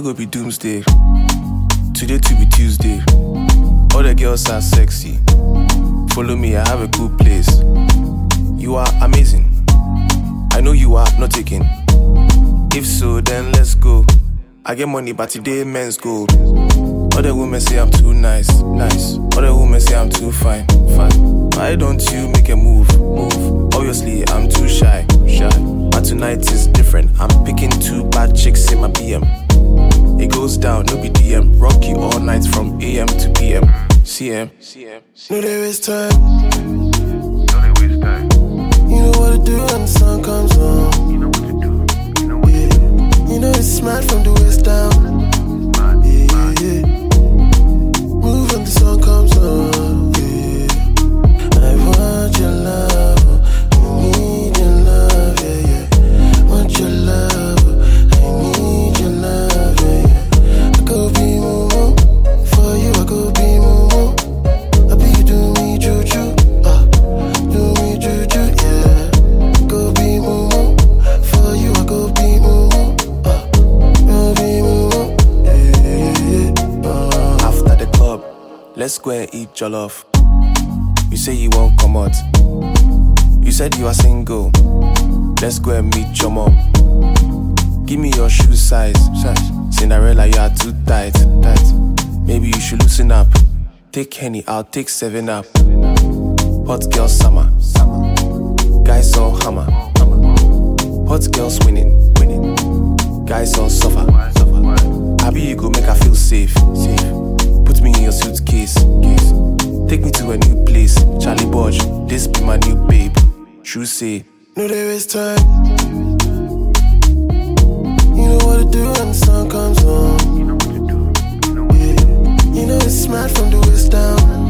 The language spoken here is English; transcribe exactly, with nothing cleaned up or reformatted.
go be doomsday. Today to be Tuesday. All the girls are sexy. Follow me, I have a good place. You are amazing. I know you are not taking. If so, then let's go. I get money, but today men's gold. Other women say I'm too nice, nice. Other women say I'm too fine, fine. Why don't you make a move, move? Obviously, I'm too shy, shy. But tonight is different. I'm picking two bad chicks in my B M. It goes down, no B D M. Rock you all night from A M to P M. C M, C M. No, there is time. No, they waste time. You know what to do when the sun comes on. You know what to do. You know what to do. You know it's mad from the waist down. Mad, Yeah, mad. yeah. Move when the sun comes on. Yeah. I want your love. I need your love. Yeah, yeah. Want your love. I need your love. Yeah, yeah. I go be moo for you. I go be moo. I be you do me juju. Ah, do me juju. Yeah. Go be moo for you. I go be moo. Ah, go be moo. Yeah, yeah. Ah. After the club, let's go and eat jollof. You say you won't come out. You said you are single. Let's go and meet your mom. Give me your shoe size, size. Cinderella, you are too tight, tight. Maybe you should loosen up. Take Henny, I'll take seven up. Hot girl summer, summer. Guys all hammer, hammer. Hot girls winning, winning. Guys all suffer, suffer. Happy you go make her feel safe, safe. Put me in your suitcase, case. Take me to a new place. Charlie Bodge, this be my new babe. True say, No, there is time. You know what to do when the sun comes on. You know what to do. You know what to do. Yeah. You know it's mad from the waist down.